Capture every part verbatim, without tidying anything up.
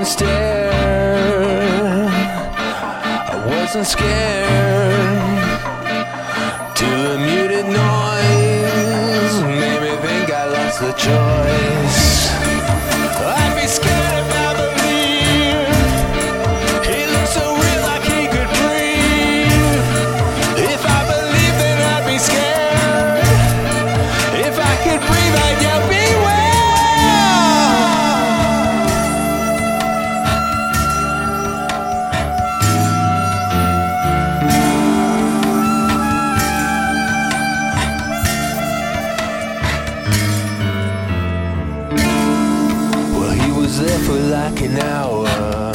and stared. I wasn't scared till the muted noise made me think I lost the choice. I'd be scared if I believed he looked so real like he could breathe. If I believed, then I'd be scared. If I could breathe, I'd yell beware. Was there for like an hour,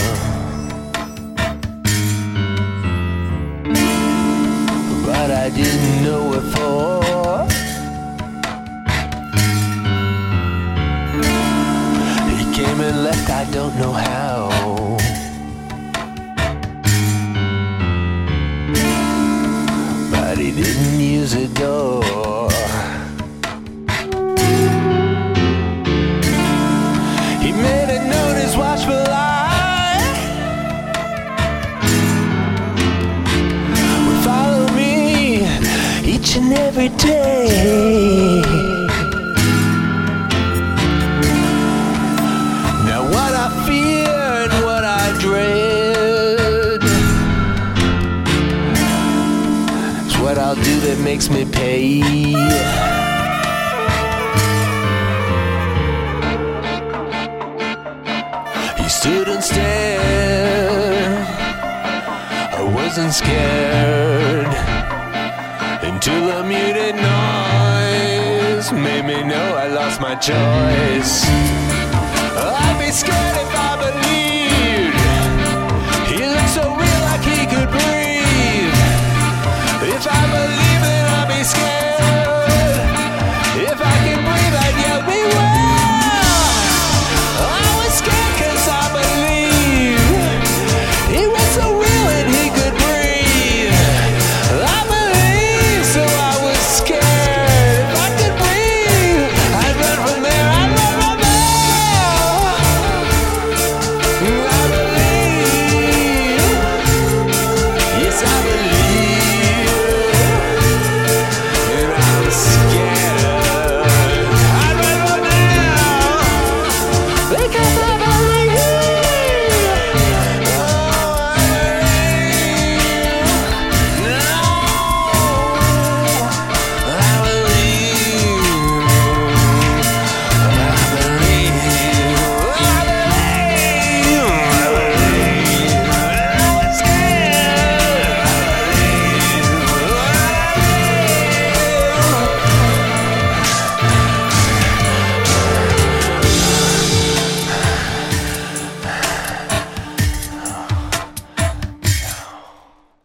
but I didn't know what for. He came and left, I don't know how, but he didn't use a door. He made a note, his watchful eye would follow me each and every day. Now what I fear and what I dread is what I'll do that makes me pay. Stood and stared. I wasn't scared until a muted noise made me know I lost my choice. I'd be scared if I believed he looked so real like he could breathe. If I believed